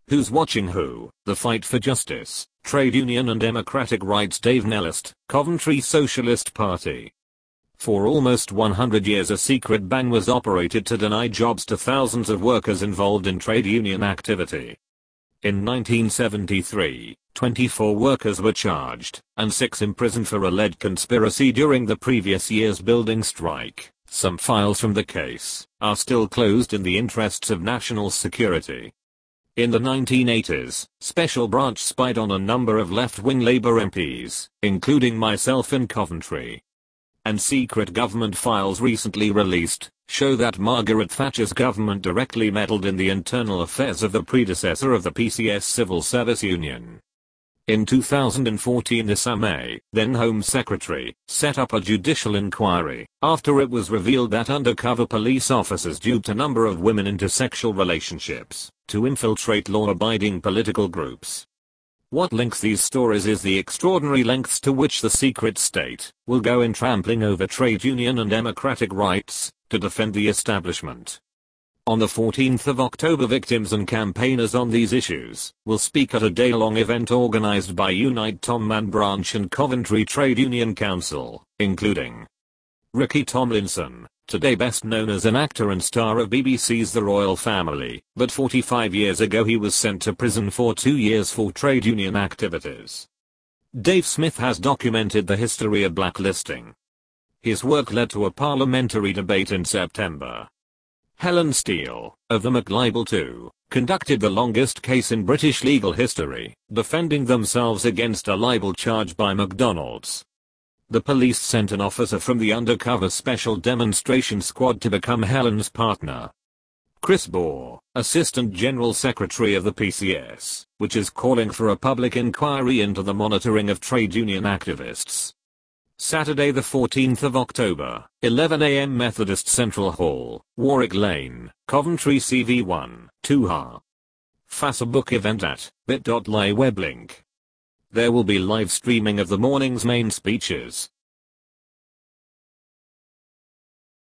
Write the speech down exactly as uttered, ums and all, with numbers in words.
Who's Watching Who? The Fight for Justice, Trade Union and Democratic Rights. Dave Nellist, Coventry Socialist Party. For almost one hundred years a secret bang was operated to deny jobs to thousands of workers involved in trade union activity. In nineteen seventy-three, twenty-four workers were charged, and six imprisoned for alleged conspiracy during the previous year's building strike. Some files from the case are still closed in the interests of national security. In the nineteen eighties, Special Branch spied on a number of left-wing Labour M Ps, including myself in Coventry. And secret government files recently released show that Margaret Thatcher's government directly meddled in the internal affairs of the predecessor of the P C S Civil Service Union. In two thousand fourteen, Issa May, then Home Secretary, set up a judicial inquiry after it was revealed that undercover police officers duped a number of women into sexual relationships to infiltrate law-abiding political groups. What links these stories is the extraordinary lengths to which the secret state will go in trampling over trade union and democratic rights to defend the establishment. On the fourteenth of October, victims and campaigners on these issues will speak at a day-long event organized by Unite Tom Mann Branch and Coventry Trade Union Council, including Ricky Tomlinson, today best known as an actor and star of B B C's The Royal Family, but forty-five years ago he was sent to prison for two years for trade union activities. Dave Smith has documented the history of blacklisting. His work led to a parliamentary debate in September. Helen Steele, of the McLibel two, conducted the longest case in British legal history, defending themselves against a libel charge by McDonald's. The police sent an officer from the undercover Special Demonstration Squad to become Helen's partner. Chris Bohr, Assistant General Secretary of the P C S, which is calling for a public inquiry into the monitoring of trade union activists. Saturday the fourteenth of October, eleven a m Methodist Central Hall, Warwick Lane, Coventry C V one, two H. Facebook event at bit dot ly web link. There will be live streaming of the morning's main speeches,